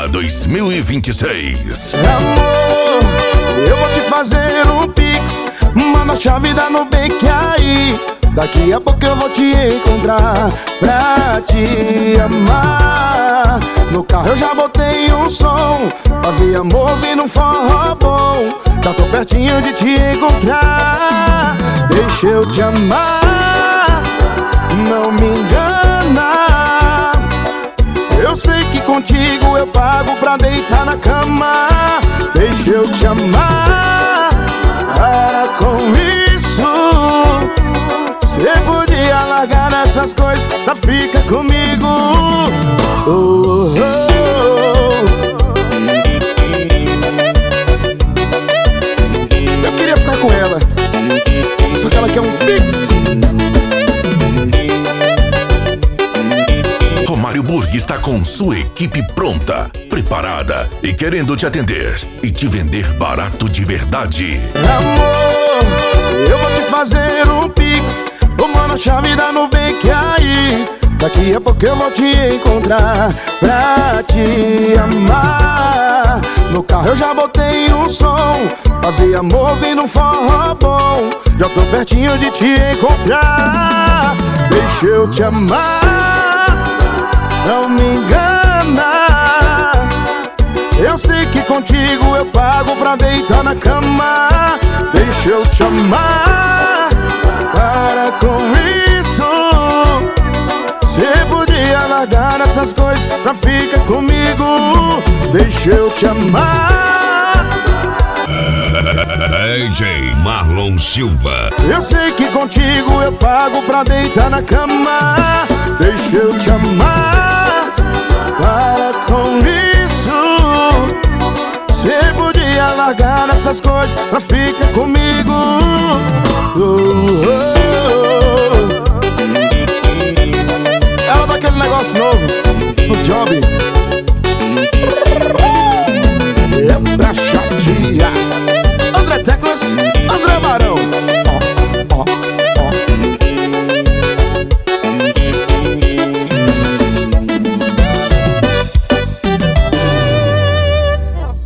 Promessa 2026. Amor, eu vou te fazer um pix, manda a chave da Nubank aí. Daqui a pouco eu vou te encontrar pra te amar. No carro eu já botei um som, fazia amor ouvindo um forró bom. Já tô pertinho de te encontrar, deixa eu te amar, não me engana. Eu sei que contigo eu pago pra deitar na cama. Deixa eu te amar, para com isso. Cê podia largar essas coisas pra ficar comigo. Oh, oh, oh. Eu queria ficar com ela, só que ela quer um pix. Romário Burg está com sua equipe pronta, preparada e querendo te atender e te vender barato de verdade. Amor, eu vou te fazer um pix, manda a chave da Nubank aí. Daqui a pouco eu vou te encontrar pra te amar. No carro eu já botei um som, fazia amor ouvindo um forró bom. Já tô pertinho de te encontrar, deixa eu te amar, não me engana. Eu sei que contigo eu pago pra deitar na cama. Deixa eu te amar, para com isso. Cê podia largar essas coisas pra ficar comigo. Deixa eu te amar. DJ Marlon Silva. Eu sei que contigo eu pago pra deitar na cama. Deixa eu te amar, para com isso. Cê podia largar essas coisas pra ficar comigo.